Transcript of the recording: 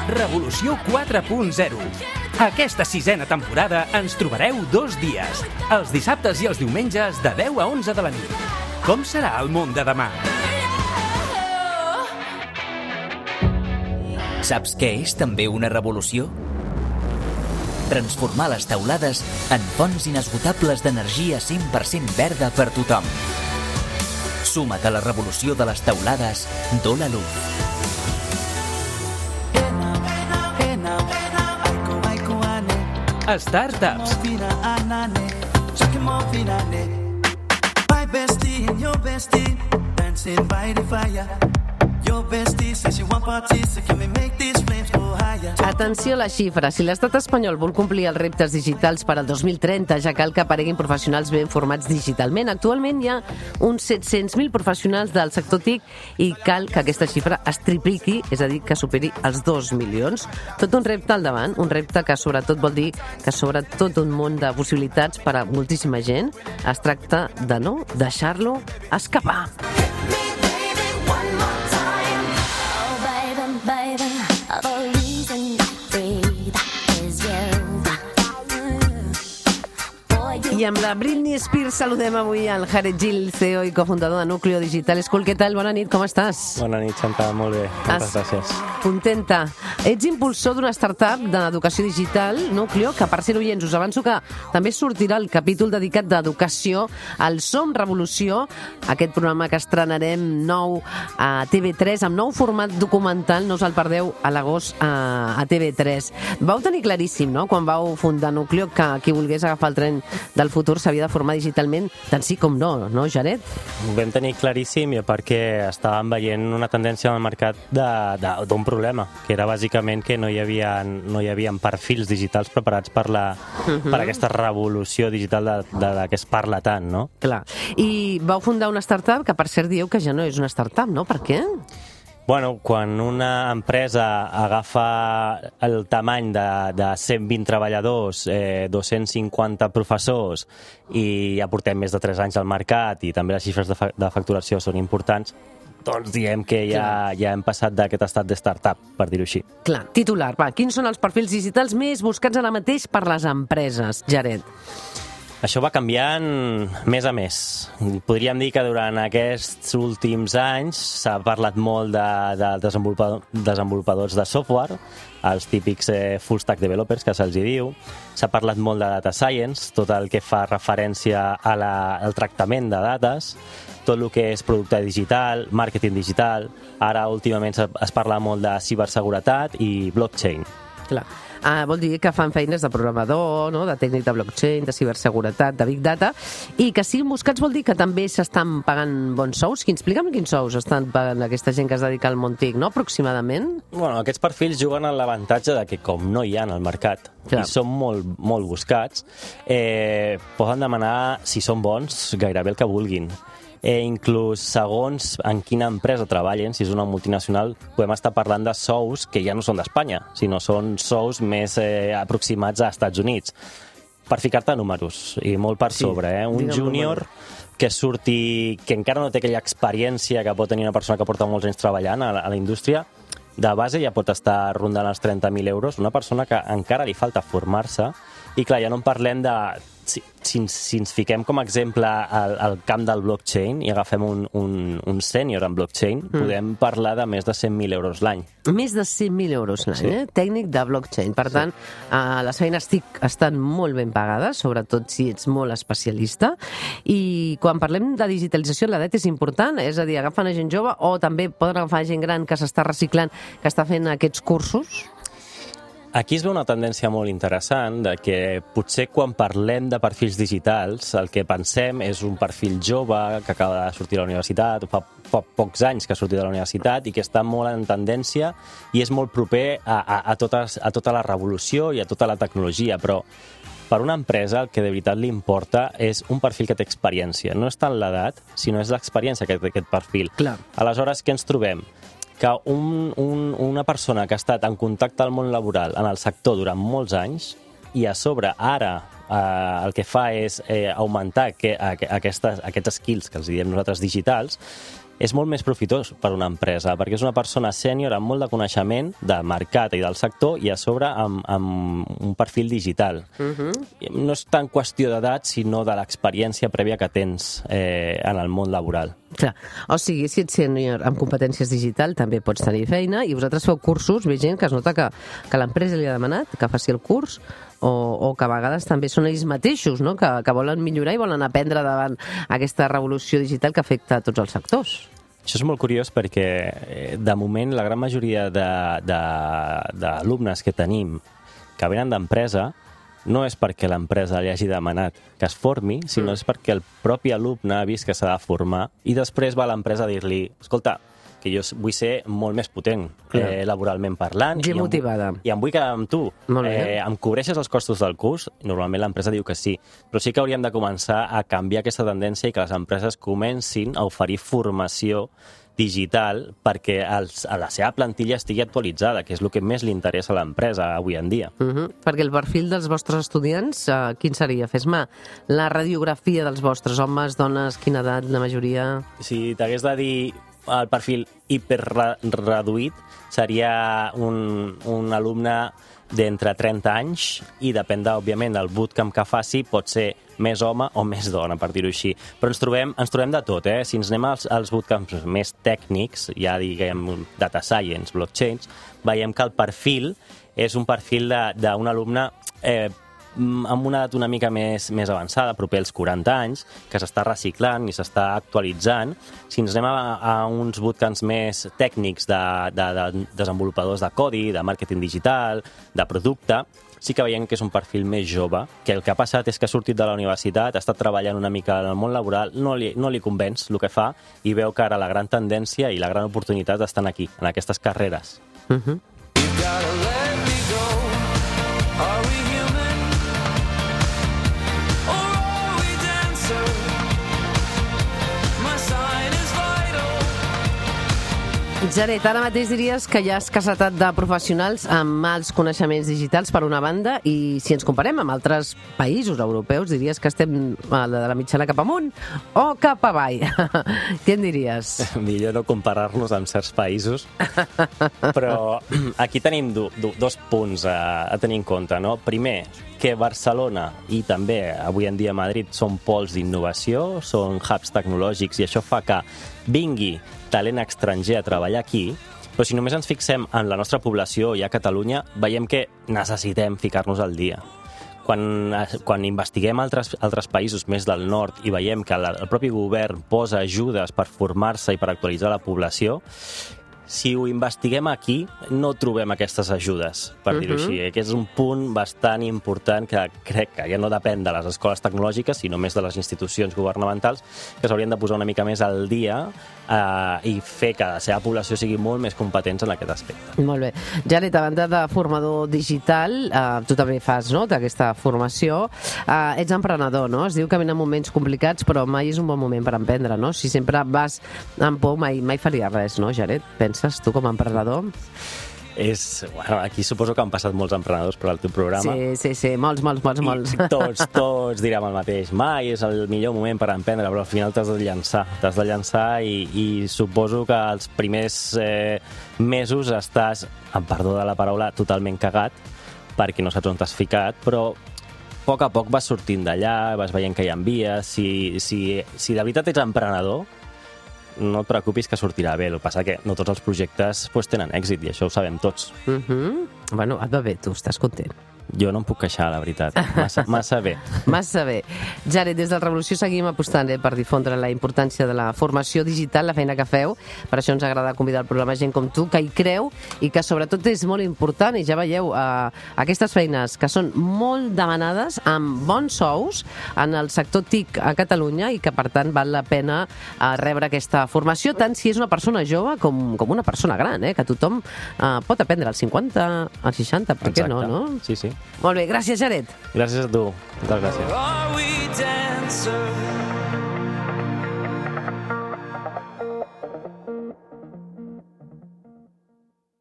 Revolució 4.0. Aquesta 6a temporada ens trobareu 2 dies, els dissabtes i els diumenges de 10 a 11 de la nit. Com serà el món de demà? Saps què és també una revolució? Transformar les teulades en fonts inesgotables d'energia 100% verda per tothom. Suma't a la revolució de les teulades d'Ola Luz. Startups. Atenció a les xifres. Si l'estat espanyol vol complir els reptes digitals per al 2030, ja cal que apareguin professionals ben formats digitalment. Actualment hi ha uns 700.000 professionals del sector TIC i cal que aquesta xifra es tripliqui, és a dir, que superi els 2 milions. Tot un repte al davant, un repte que sobretot vol dir que s'obre tot un món de possibilitats per a moltíssima gent. Es tracta de no deixar-lo escapar. I amb la Britney Spears saludem avui al Jared Gill, CEO i cofundador de Núcleo Digital School. Què tal? Bona nit, com estàs? Bona nit, Santa, molt bé. Moltes gràcies. Contenta. Ets impulsor d'una startup d'educació digital, Núcleo, que per ser oients us avanço que també sortirà el capítol dedicat d'educació al Som Revolució, aquest programa que estrenarem nou a TV3, amb nou format documental, no us el perdeu, a l'agost a TV3. Vau tenir claríssim, no?, quan vau fundar Núcleo, que qui volgués agafar el tren del futur s'havia de formar digitalment, tant sí com no, no, Jared? Ho vam tenir claríssim perquè estàvem veient una tendència en el mercat d'un problema, que era bàsicament que no hi havia perfils digitals preparats per aquesta revolució digital de què es parla tant, no? Clar. I vau fundar una startup que, per cert, dieu que ja no és una startup, no? Per què? Bueno, quan una empresa agafa el tamany de 120 treballadors, 250 professors i ja portem més de 3 anys al mercat i també les xifres de facturació són importants, doncs diem que ja hem passat d'aquest estat de startup, per dir-ho així. Clar, titular. Va, quins són els perfils digitals més buscats ara mateix per les empreses, Jared? Això va canviant mes a mes. Podríem dir que durant aquests últims anys s'ha parlat molt de desenvolupadors de software, els típics full stack developers, que se'ls diu. S'ha parlat molt de data science, tot el que fa referència al tractament de dades, tot el que és producte digital, màrqueting digital. Ara, últimament, es parla molt de ciberseguretat i blockchain. Clar. Vol dir que fan feines de programador, no?, de tècnic de blockchain, de ciberseguretat, de big data, i que siguin buscats vol dir que també s'estan pagant bons sous. Explica'm quins sous estan pagant aquesta gent que es dedica al món TIC, no?, aproximadament? Bueno, aquests perfils juguen en l'avantatge de que, com no hi ha en el mercat, i són molt, molt buscats, poden demanar, si són bons, gairebé el que vulguin. Inclús segons en quina empresa treballen, si és una multinacional, podem estar parlant de sous que ja no són d'Espanya, sinó són sous més aproximats a Estats Units. Per ficar-te números, i molt per sobre, un júnior que surti, que encara no té aquella experiència que pot tenir una persona que porta molts anys treballant a la indústria, de base ja pot estar rondant els 30.000 euros, una persona que encara li falta formar-se, i clar, ja no en parlem de... Si ens fiquem com a exemple al camp del blockchain i agafem un sènior en blockchain, podem parlar de més de 100.000 euros l'any. Més de 100.000 euros l'any, tècnic de blockchain. Per tant, les feines TIC estan molt ben pagades, sobretot si ets molt especialista. I quan parlem de digitalització, l'edat és important, és a dir, agafen a gent jove o també poden agafar gent gran que s'està reciclant, que està fent aquests cursos? Aquí es veu una tendència molt interessant de que potser quan parlem de perfils digitals el que pensem és un perfil jove que acaba de sortir de la universitat, fa pocs anys que ha sortit de la universitat i que està molt en tendència i és molt proper a tota la revolució i a tota la tecnologia, però per una empresa el que de veritat li importa és un perfil que té experiència. No és tant l'edat, sinó és l'experiència que té aquest perfil. Clar. Aleshores, què ens trobem? Que una persona que ha estat en contacte al món laboral en el sector durant molts anys i a sobre ara el que fa és augmentar aquests skills que els diem nosaltres digitals, és molt més profitós per una empresa, perquè és una persona sènior amb molt de coneixement del mercat i del sector i a sobre amb un perfil digital. No és tant qüestió d'edat, sinó de l'experiència prèvia que tens en el món laboral. Clar. O sigui, si ets sènior amb competències digital, també pots tenir feina, i vosaltres feu cursos, ve gent que es nota que l'empresa li ha demanat que faci el curs, o que a vegades també són ells mateixos, no? que volen millorar i volen aprendre davant aquesta revolució digital que afecta a tots els sectors. Això és molt curiós perquè, de moment, la gran majoria d'alumnes que tenim que venen d'empresa no és perquè l'empresa li hagi demanat que es formi, sinó és perquè el propi alumne ha vist que s'ha de formar i després va a l'empresa a dir-li, escolta, que jo vull ser molt més potent laboralment parlant. Gent motivada. I em vull quedar amb tu. Em cobreixes els costos del curs? Normalment l'empresa diu que sí. Però sí que hauríem de començar a canviar aquesta tendència i que les empreses comencin a oferir formació digital perquè a la seva plantilla estigui actualitzada, que és el que més li interessa a l'empresa avui en dia. Perquè el perfil dels vostres estudiants, quin seria? Fes-me la radiografia dels vostres homes, dones, quina edat, la majoria... Si t'hagués de dir el perfil hiperreduït, seria un alumne d'entre 30 anys i depèn, òbviament, del bootcamp que faci, pot ser més home o més dona, per dir-ho així. Però ens trobem de tot, eh? Si ens anem als bootcamps més tècnics, ja diguem data science, blockchains, veiem que el perfil és un perfil d'un alumne amb una edat una mica més avançada, proper als 40 anys, que s'està reciclant i s'està actualitzant. Si ens anem a uns bootcamps més tècnics de desenvolupadors de codi, de màrqueting digital, de producte, sí que veiem que és un perfil més jove, que el que ha passat és que ha sortit de la universitat, ha estat treballant una mica en el món laboral, no li convenç el que fa i veu que ara la gran tendència i la gran oportunitat estan aquí, en aquestes carreres. Jared, ara mateix diries que hi ha escassetat de professionals amb mals coneixements digitals per una banda, i si ens comparem amb altres països europeus diries que estem de la mitjana cap amunt o cap avall. Què en diries? Millor no comparar-nos amb certs països, però aquí tenim dos punts a tenir en compte, no? Primer, que Barcelona i també avui en dia Madrid són pols d'innovació, són hubs tecnològics, i això fa que vingui talent estranger a treballar aquí, però si només ens fixem en la nostra població i a Catalunya, veiem que necessitem ficar-nos al dia. Quan investiguem altres països més del nord i veiem que el propi govern posa ajudes per formar-se i per actualitzar la població, si ho investiguem aquí, no trobem aquestes ajudes, per dir-ho així. Aquest és un punt bastant important que crec que ja no depèn de les escoles tecnològiques, sinó més de les institucions governamentals, que s'haurien de posar una mica més al dia i fer que la seva població sigui molt més competents en aquest aspecte. Molt bé. Jared, a banda de formador digital, tu també fas, no?, d'aquesta formació. Ets emprenedor, no? Es diu que venen moments complicats, però mai és un bon moment per emprendre, no? Si sempre vas amb por, mai faria res, no, Jared? Penses tu com a emprenedor? Bueno, aquí suposo que han passat molts emprenedors per al teu programa. Sí, molts. I tots direm el mateix. Mai és el millor moment per emprendre, però al final t'has de llançar i suposo que els primers mesos estàs, amb perdó de la paraula, totalment cagat, perquè no saps on t'has ficat, però a poc vas sortint d'allà, vas veient que hi ha vies. Si de veritat ets emprenedor, no et preocupis que sortirà bé. El que passa que no tots els projectes tenen èxit, i això ho sabem tots. Bueno, et va bé, tu estàs content. Jo no em puc queixar, la veritat. Massa bé. Massa bé. Jared, des del Revolució seguim apostant per difondre la importància de la formació digital, la feina que feu. Per això ens agrada convidar al programa gent com tu, que hi creu i que sobretot és molt important, i ja veieu, aquestes feines que són molt demanades, amb bons sous en el sector TIC a Catalunya, i que per tant val la pena rebre aquesta formació, tant si és una persona jove com una persona gran, que tothom pot aprendre als 50, als 60, per què no? Sí. Molt bé, gràcies, Jared. Gràcies a tu. Moltes gràcies.